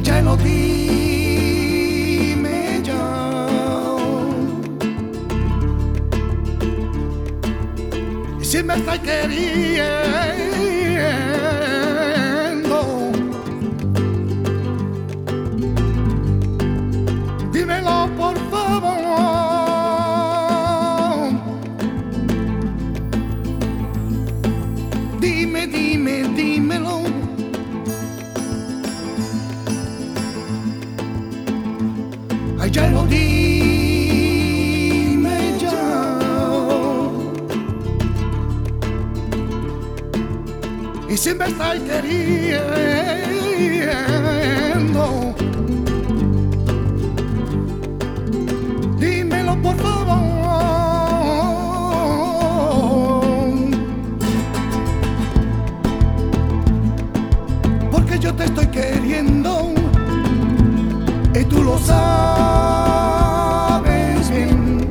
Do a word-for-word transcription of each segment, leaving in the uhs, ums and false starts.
ya lo dime ya. Y si me estás queriendo, dímelo por favor. Dime, dime, dímelo. Ay, ya lo dime ya. Y si me estás queriendo, dímelo por favor. Porque yo te estoy queriendo y tú lo sabes bien.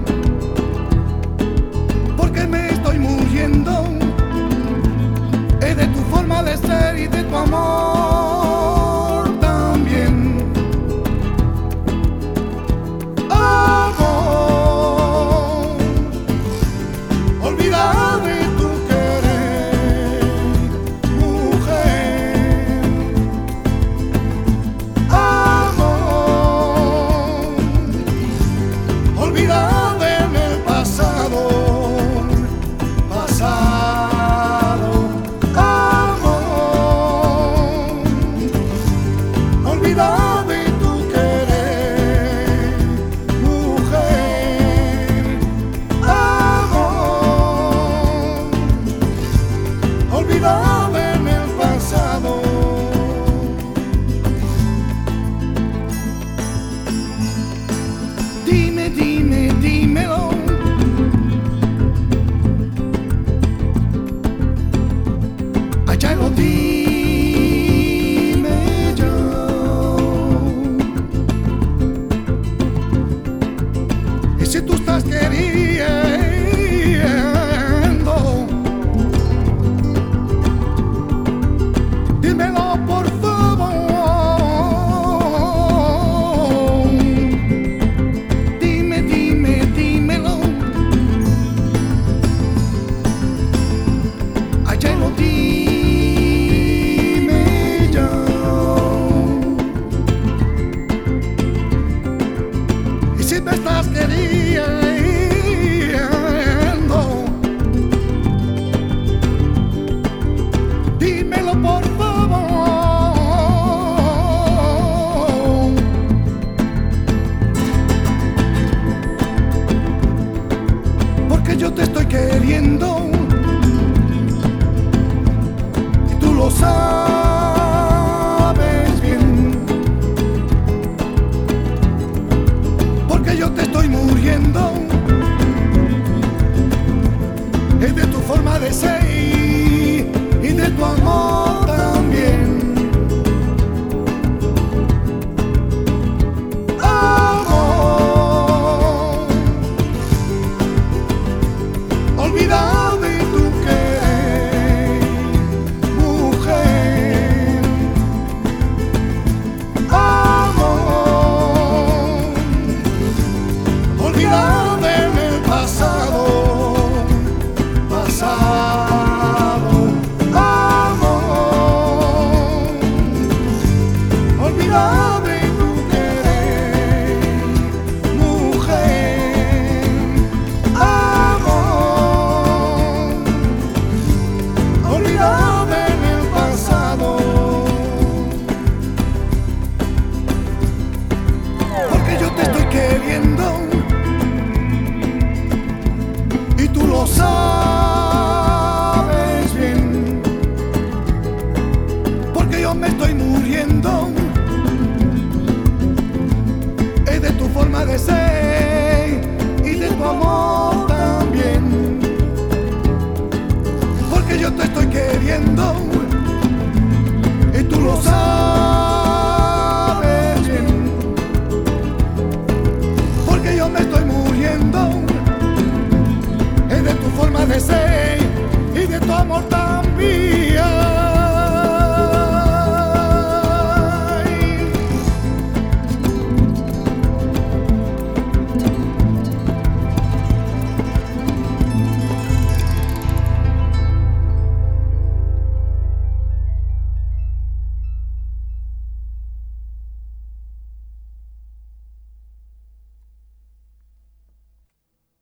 Porque me estoy muriendo es de tu forma de ser y de tu amor también. Amor, olvida de tu querer, mujer. Amor, olvida en el pasado, pasado. Amor, olvida de tu querer, mujer. Amor, olvida en el pasado. Dime, dime, dímelo. Allá lo dime yo. Y si tú estás queriendo, dímelo por favor. Dime, dime, dímelo. Allá lo dime ya. Y si me estás queriendo, dímelo por favor. Porque yo te estoy queriendo y tú lo sabes bien. Porque yo te estoy muriendo es de tu forma de ser y de tu amor también. Amor, olvida de tu querer, mujer. Amor, olvida en el pasado, pasado. Amor, olvida de tu querer, mujer. Amor, olvida en el pasado. Porque yo te estoy queriendo y tú lo sabes bien. Porque yo me estoy muriendo es de tu forma de ser y de tu amor también. Porque yo te estoy queriendo